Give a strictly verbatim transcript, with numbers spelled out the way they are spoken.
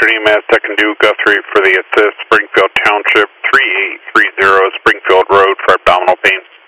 Western E M S, Second Duke, Guthrie for the assist, Springfield Township, three eight three zero Springfield Road for abdominal pain.